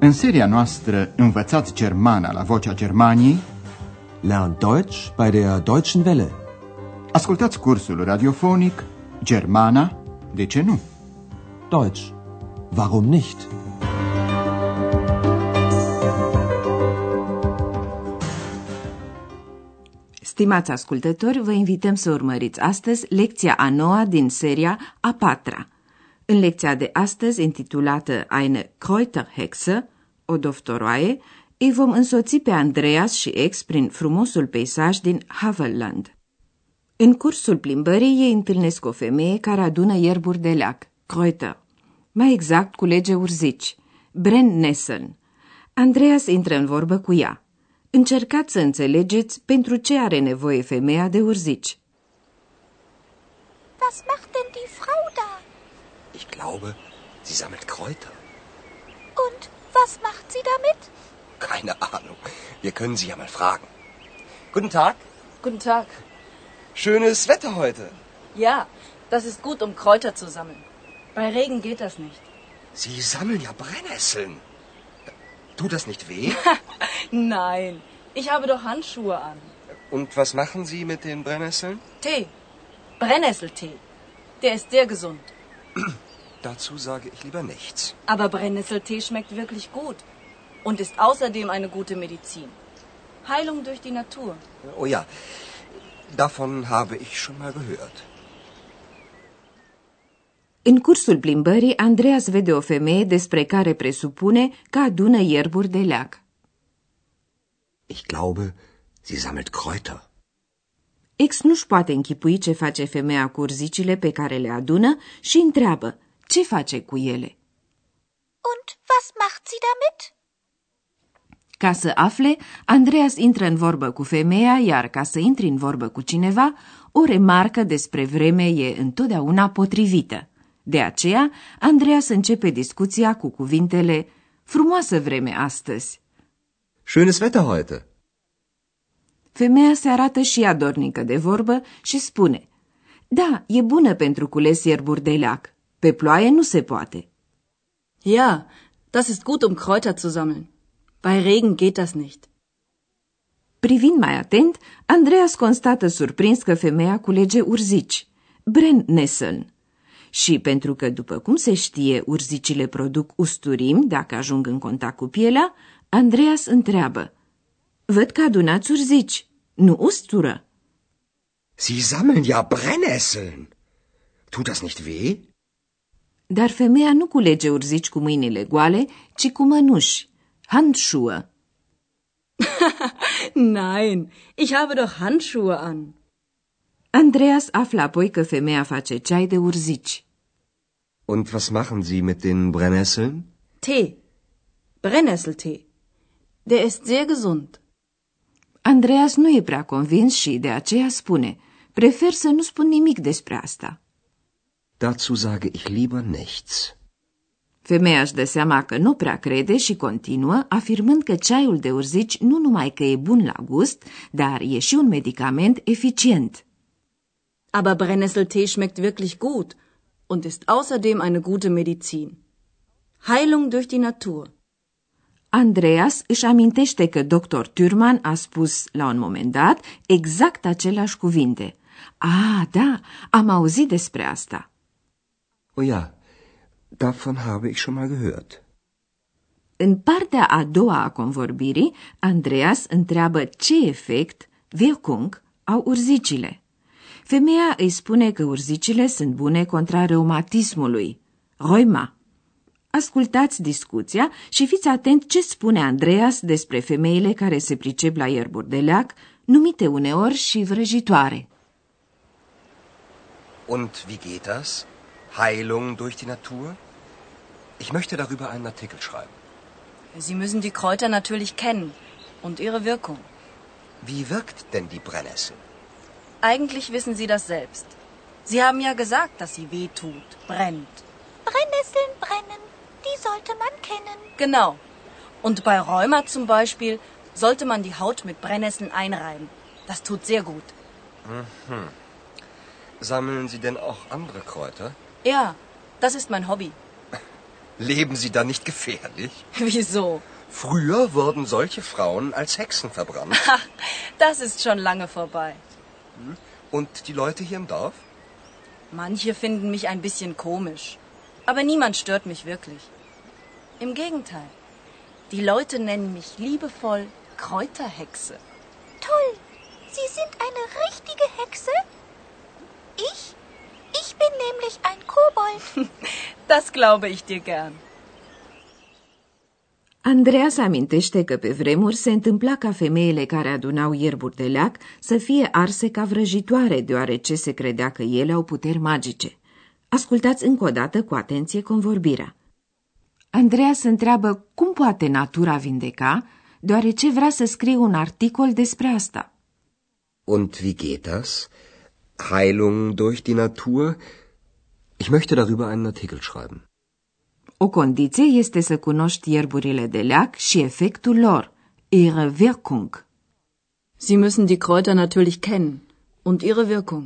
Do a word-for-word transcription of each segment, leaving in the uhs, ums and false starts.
În seria noastră Învățați Germana la Vocea Germaniei, Lern Deutsch bei der Deutschen Welle. Ascultați cursul radiofonic Germana, de ce nu? Deutsch, warum nicht? Stimați ascultători, vă invităm să urmăriți astăzi lecția a noua din seria a patra. În lecția de astăzi, intitulată Eine Kräuterhexe, o doftoroaie, îi vom însoți pe Andreas și Ex prin frumosul peisaj din Havelland. În cursul plimbării ei întâlnesc o femeie care adună ierburi de leac, Kräuter, mai exact culege urzici, Brennnesseln. Andreas intră în vorbă cu ea. Încercați să înțelegeți pentru ce are nevoie femeia de urzici. Was macht denn die Frau da? Ich glaube, sie sammelt Kräuter. Und was macht sie damit? Keine Ahnung. Wir können sie ja mal fragen. Guten Tag. Guten Tag. Schönes Wetter heute. Ja, das ist gut, um Kräuter zu sammeln. Bei Regen geht das nicht. Sie sammeln ja Brennnesseln. Tut das nicht weh? Nein, ich habe doch Handschuhe an. Und was machen Sie mit den Brennnesseln? Tee. Brennnesseltee. Der ist sehr gesund. Dazu sage ich lieber nichts. Aber Brennnesseltee schmeckt wirklich gut und ist außerdem eine gute Medizin. Heilung durch die Natur. Oh ja, davon habe ich schon mal gehört. În cursul plimbării, Andreas vede o femeie despre care presupune că adună ierburi de leac. Ich glaube, sie sammelt Kräuter. Ex nu-și poate închipui ce face femeia cu urzicile pe care le adună și întreabă ce face cu ele. Und was macht sie damit? Ca să afle, Andreas intră în vorbă cu femeia, iar ca să intri în vorbă cu cineva, o remarcă despre vreme e întotdeauna potrivită. De aceea, Andreas începe discuția cu cuvintele frumoasă vreme astăzi. Schönes Wetter heute. Femeia se arată și ea dornică de vorbă și spune: da, e bună pentru cules ierburi de leac. Pe ploaie nu se poate. Ja, das ist gut, um Kräuter zu sammeln. Bei Regen geht das nicht. Privind mai atent, Andreas constată surprins că femeia culege urzici, Brennnesseln. Și pentru că, după cum se știe, urzicile produc usturimi dacă ajung în contact cu pielea, Andreas întreabă: văd că adunați urzici, nu ustură. Sie sammeln ja Brennnesseln. Tut das nicht weh? Dar femeia nu culege urzici cu mâinile goale, ci cu mănuși, Handschuhe. Nein, ich habe doch Handschuhe an. Andreas află apoi că femeia face ceai de urzici. Und was machen Sie mit den Brennnesseln? Tee. Brennnesseltee. Der ist sehr gesund. Andreas nu e prea convins și de aceea spune: prefer să nu spun nimic despre asta. Dazu sage ich lieber nichts. Femeia își dă seama că nu prea crede și continuă, afirmând că ceaiul de urzici nu numai că e bun la gust, dar e și un medicament eficient. Aber Brennnesseltee schmeckt wirklich gut und ist außerdem eine gute Medizin. Heilung durch die Natur. Andreas își amintește că doctor Thürmann a spus la un moment dat exact aceleași cuvinte. Ah, da, am auzit despre asta. Oh ja, davon habe ich schon mal gehört. În partea a doua a convorbirii, Andreas întreabă ce efect, Wirkung, au urzicile. Femeia îi spune că urzicile sunt bune contra reumatismului, Rheuma. Ascultați discuția și fiți atent ce spune Andreas despre femeile care se pricep la ierburi de leac, numite uneori și vrăjitoare. Und wie geht das? Heilung durch die Natur? Ich möchte darüber einen Artikel schreiben. Sie müssen die Kräuter natürlich kennen und ihre Wirkung. Wie wirkt denn die Brennnessel? Eigentlich wissen Sie das selbst. Sie haben ja gesagt, dass sie weh tut, brennt. Brennnesseln brennen, die sollte man kennen. Genau. Und bei Rheuma zum Beispiel sollte man die Haut mit Brennnesseln einreiben. Das tut sehr gut. Mhm. Sammeln Sie denn auch andere Kräuter? Ja, das ist mein Hobby. Leben Sie da nicht gefährlich? Wieso? Früher wurden solche Frauen als Hexen verbrannt. Ach, das ist schon lange vorbei. Und die Leute hier im Dorf? Manche finden mich ein bisschen komisch. Aber niemand stört mich wirklich. Im Gegenteil. Die Leute nennen mich liebevoll Kräuterhexe. Toll. Sie sind eine richtige Hexe? Ich? Ich bin nämlich ein Kobold. Das glaube ich dir gern. Andreas amintește că pe vremuri se întâmpla ca femeile care adunau ierburi de leac să fie arse ca vrăjitoare, deoarece se credea că ele au puteri magice. Ascultați încă o dată cu atenție convorbirea. Andreas întreabă cum poate natura vindeca, deoarece vrea să scrie un articol despre asta. Und wie geht das? Heilung durch die Natur? Ich möchte darüber einen Artikel schreiben. O condiție este să cunoști ierburile de leac și efectul lor, ihre Wirkung. Sie müssen die Kräuter natürlich kennen und ihre Wirkung.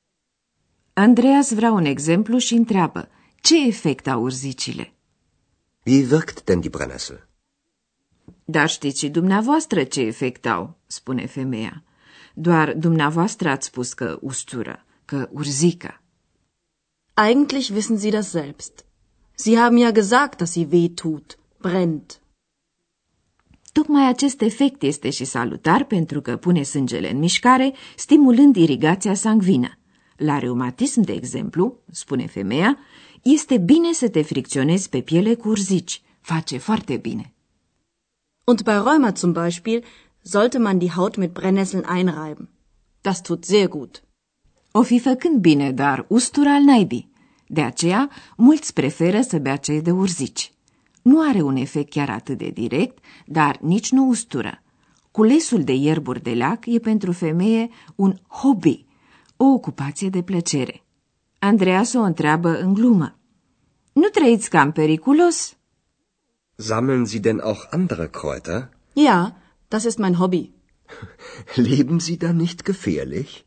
Andreas vrea un exemplu și întreabă, ce efect au urzicile? Wie wirkt denn die Brennnessel? Dar știți și dumneavoastră ce efect au, spune femeia. Doar dumneavoastră ați spus că ustură, că urzică. Eigentlich wissen Sie das selbst. Sie haben ja gesagt, dass sie weh tut, brennt. Tocmai acest efect este și salutar pentru că pune sângele în mișcare, stimulând irigația sanguină. La reumatism, de exemplu, spune femeia, este bine să te fricționezi pe piele cu urzici. Face foarte bine. Und bei Rheuma zum Beispiel sollte man die Haut mit Brennnesseln einreiben. Das tut sehr gut. O fi făcând bine, dar ustura al naibii. De aceea, mulți preferă să bea cei de urzici. Nu are un efect chiar atât de direct, dar nici nu ustură. Culesul de ierburi de leac e pentru femeie un hobby, o ocupație de plăcere. Andreas o întreabă în glumă. Nu trăiți cam periculos? Sammeln Sie denn auch andere Kräuter? Ja, das ist mein Hobby. Leben Sie da nicht gefährlich?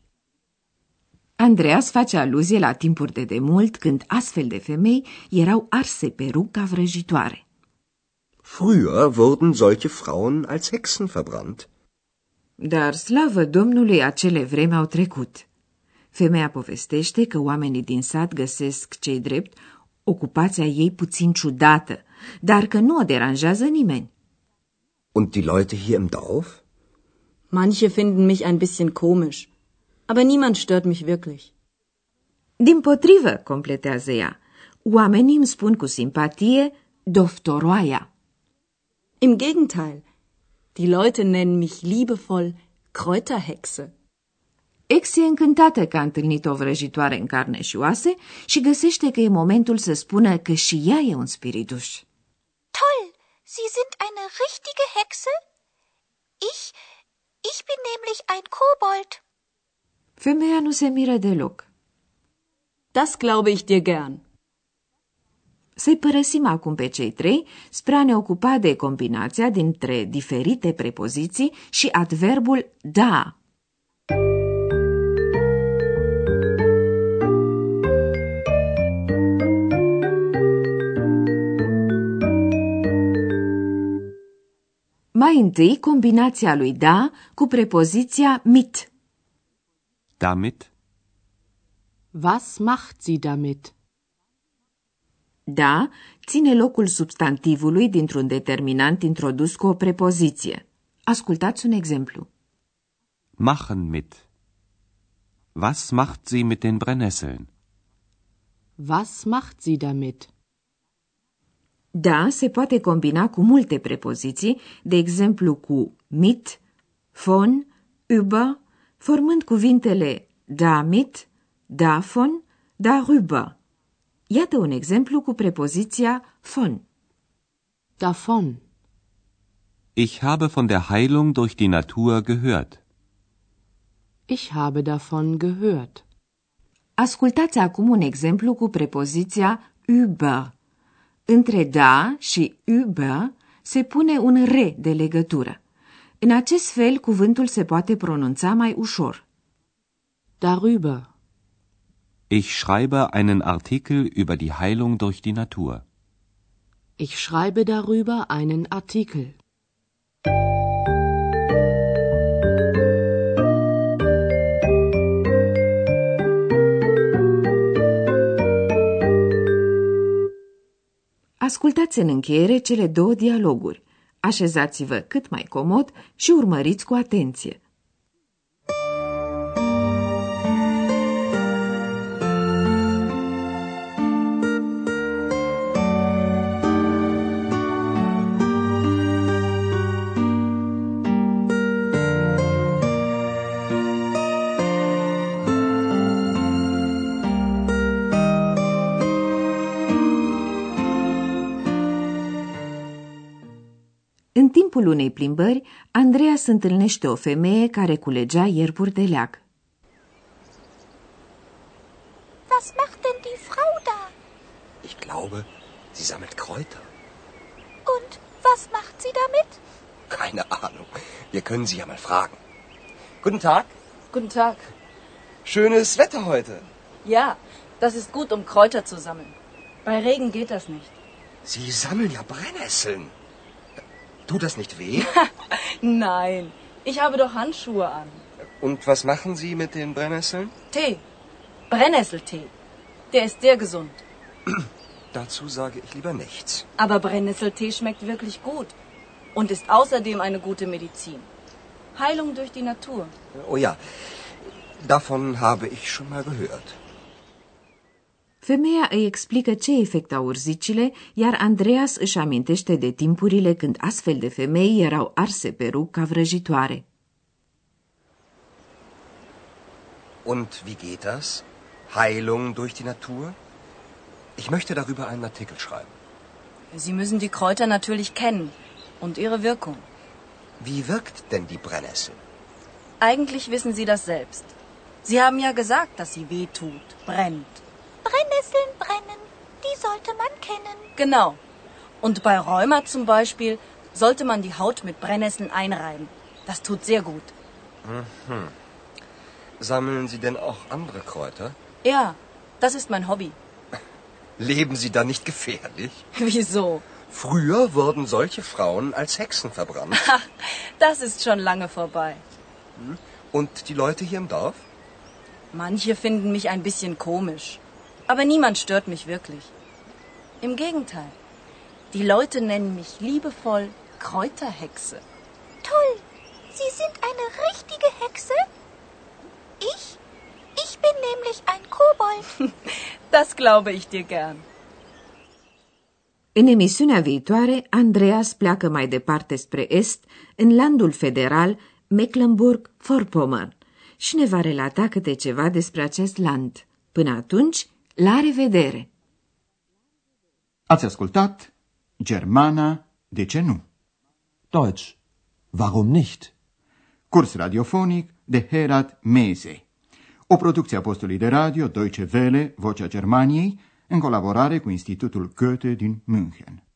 Andreas face aluzie la timpuri de demult când astfel de femei erau arse pe rug ca vrăjitoare. Früher wurden solche Frauen als Hexen verbrannt. Dar slavă Domnului, acele vremi au trecut. Femeia povestește că oamenii din sat găsesc, cei drept, ocupația ei puțin ciudată, dar că nu o deranjează nimeni. Und die Leute hier im Dorf? Manche finden mich ein bisschen komisch, aber niemand stört mich wirklich. Dimpotrivă, completează ea, oamenii îmi spun cu simpatie doftoroaia. Im Gegenteil, die Leute nennen mich liebevoll Kräuterhexe. Ex e încântată că a întâlnit o vrăjitoare în carne și oase și găsește că e momentul să spună că și ea e un spirituș. Toll, Sie sind eine richtige Hexe? Ich, ich bin nämlich ein Kobold. Femeia nu se miră deloc. Das glaube ich dir gern. Să-i părăsim acum pe cei trei spre a ne ocupa de combinația dintre diferite prepoziții și adverbul da. Mai întâi, combinația lui da cu prepoziția mit. Damit? Was macht sie damit? Da ține locul substantivului dintr-un determinant introdus cu o prepoziție. Ascultați un exemplu. Machen mit. Was macht sie mit den Brennnesseln? Was macht sie damit? Da se poate combina cu multe prepoziții, de exemplu cu mit, von, über, formând cuvintele damit, davon, darüber. Iată un exemplu cu prepoziția von. Davon. Ich habe von der Heilung durch die Natur gehört. Ich habe davon gehört. Ascultați acum un exemplu cu prepoziția über. Între da și über se pune un re de legătură. În acest fel, cuvântul se poate pronunța mai ușor. Darüber. Ich schreibe einen Artikel über die Heilung durch die Natur. Ich schreibe darüber einen Artikel. Ascultați în încheiere cele două dialoguri. Așezați-vă cât mai comod și urmăriți cu atenție. În timpul unei plimbări, Andreas întâlnește o femeie care culegea ierburi de leag. Was macht denn die Frau da? Ich glaube, sie sammelt Kräuter. Und was macht sie damit? Keine Ahnung. Wir können sie ja mal fragen. Guten Tag. Guten Tag. Schönes Wetter heute. Ja, das ist gut, um Kräuter zu sammeln. Bei Regen geht das nicht. Sie sammeln ja Brennnesseln. Tut das nicht weh? Nein, ich habe doch Handschuhe an. Und was machen Sie mit den Brennnesseln? Tee. Brennnesseltee. Der ist sehr gesund. Dazu sage ich lieber nichts. Aber Brennnesseltee schmeckt wirklich gut und ist außerdem eine gute Medizin. Heilung durch die Natur. Oh ja, davon habe ich schon mal gehört. Femeia îi explică ce efect au urzicile, iar Andreas își amintește de timpurile când astfel de femei erau arse pe rug ca vrăjitoare. Und wie geht das? Heilung durch die Natur? Ich möchte darüber einen Artikel schreiben. Sie müssen die Kräuter natürlich kennen und ihre Wirkung. Wie wirkt denn die Brennnessel? Eigentlich wissen Sie das selbst. Sie haben ja gesagt, dass sie weh tut, brennt. Brennnesseln brennen, die sollte man kennen. Genau. Und bei Rheuma zum Beispiel sollte man die Haut mit Brennnesseln einreiben. Das tut sehr gut. Mhm. Sammeln Sie denn auch andere Kräuter? Ja, das ist mein Hobby. Leben Sie da nicht gefährlich? Wieso? Früher wurden solche Frauen als Hexen verbrannt. Ach, das ist schon lange vorbei. Und die Leute hier im Dorf? Manche finden mich ein bisschen komisch. Aber niemand stört mich wirklich. Im Gegenteil. Die Leute nennen mich liebevoll Kräuterhexe. Toll! Sie sind eine richtige Hexe? Ich? Ich bin nämlich ein Kobold. Das glaube ich dir gern. În emisiunea viitoare, Andreas pleacă mai departe spre est, în landul federal Mecklenburg-Vorpommern, și ne va relata câte ceva despre acest land. Până atunci, la revedere! Ați ascultat Germana, de ce nu? Deutsch. Warum nicht? Curs radiofonic de Herat Mese. O producție a postului de radio Deutsche Welle, Vocea Germaniei, în colaborare cu Institutul Goethe din München.